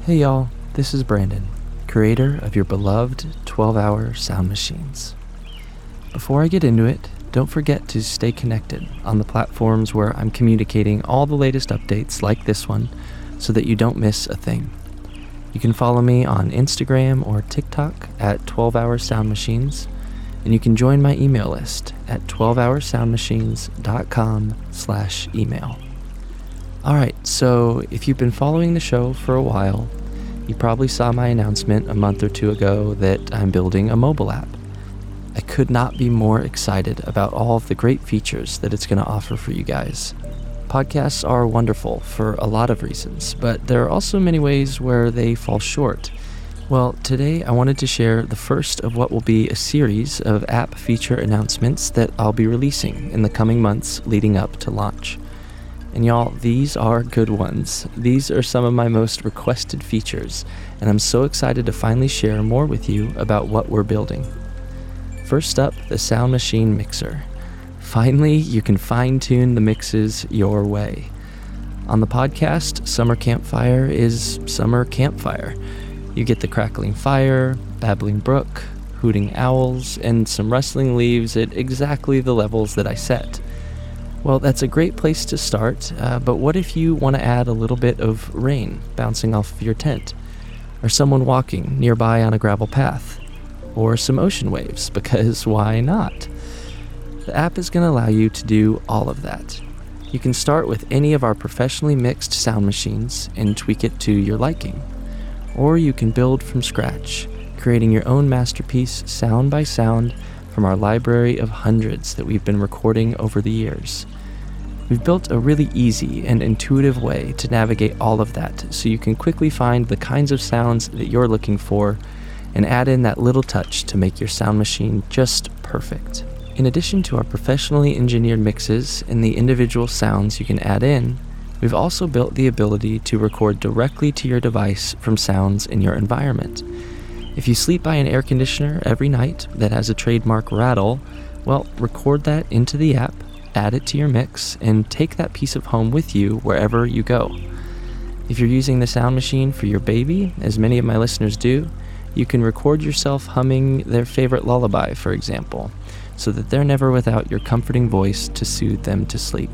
Hey y'all, this is Brandon, creator of your beloved 12-hour sound machines. Before I get into it, don't forget to stay connected on the platforms where I'm communicating all the latest updates like this one so that you don't miss a thing. You can follow me on Instagram or TikTok at 12-hour sound machines, and you can join my email list at 12hoursoundmachines.com/email. Alright, so if you've been following the show for a while, you probably saw my announcement a month or two ago that I'm building a mobile app. I could not be more excited about all of the great features that it's going to offer for you guys. Podcasts are wonderful for a lot of reasons, but there are also many ways where they fall short. Well, today I wanted to share the first of what will be a series of app feature announcements that I'll be releasing in the coming months leading up to launch. And y'all, these are good ones. These are some of my most requested features, and I'm so excited to finally share more with you about what we're building. First up, the Sound Machine Mixer. Finally, you can fine-tune the mixes your way. On the podcast, Summer Campfire is Summer Campfire. You get the crackling fire, babbling brook, hooting owls, and some rustling leaves at exactly the levels that I set. Well, that's a great place to start, but what if you want to add a little bit of rain bouncing off of your tent, or someone walking nearby on a gravel path, or some ocean waves, because why not? The app is going to allow you to do all of that. You can start with any of our professionally mixed sound machines and tweak it to your liking, or you can build from scratch, creating your own masterpiece sound by sound from our library of hundreds that we've been recording over the years. We've built a really easy and intuitive way to navigate all of that so you can quickly find the kinds of sounds that you're looking for and add in that little touch to make your sound machine just perfect. In addition to our professionally engineered mixes and the individual sounds you can add in, we've also built the ability to record directly to your device from sounds in your environment. If you sleep by an air conditioner every night that has a trademark rattle, well, record that into the app, add it to your mix, and take that piece of home with you wherever you go. If you're using the sound machine for your baby, as many of my listeners do, you can record yourself humming their favorite lullaby, for example, so that they're never without your comforting voice to soothe them to sleep.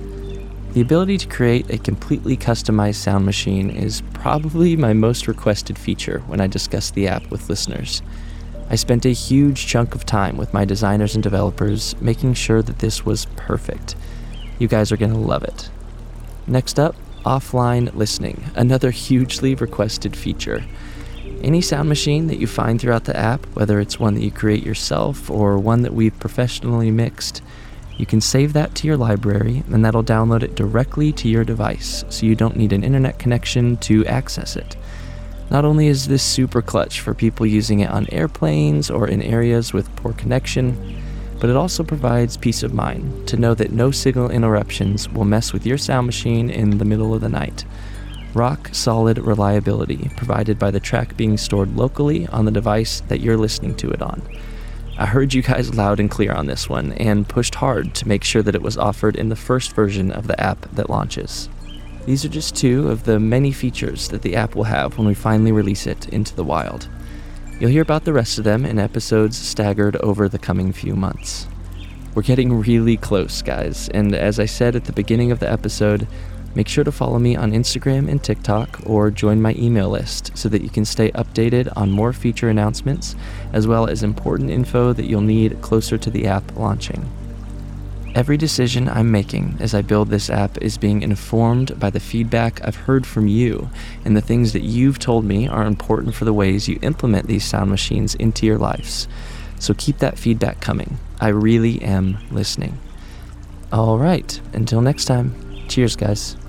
The ability to create a completely customized sound machine is probably my most requested feature when I discuss the app with listeners. I spent a huge chunk of time with my designers and developers making sure that this was perfect. You guys are going to love it. Next up, offline listening, another hugely requested feature. Any sound machine that you find throughout the app, whether it's one that you create yourself or one that we've professionally mixed, you can save that to your library and that'll download it directly to your device so you don't need an internet connection to access it. Not only is this super clutch for people using it on airplanes or in areas with poor connection, but it also provides peace of mind to know that no signal interruptions will mess with your sound machine in the middle of the night. Rock solid reliability provided by the track being stored locally on the device that you're listening to it on. I heard you guys loud and clear on this one and pushed hard to make sure that it was offered in the first version of the app that launches. These are just two of the many features that the app will have when we finally release it into the wild. You'll hear about the rest of them in episodes staggered over the coming few months. We're getting really close, guys, and as I said at the beginning of the episode, make sure to follow me on Instagram and TikTok or join my email list so that you can stay updated on more feature announcements as well as important info that you'll need closer to the app launching. Every decision I'm making as I build this app is being informed by the feedback I've heard from you and the things that you've told me are important for the ways you implement these sound machines into your lives. So keep that feedback coming. I really am listening. All right, until next time, cheers, guys.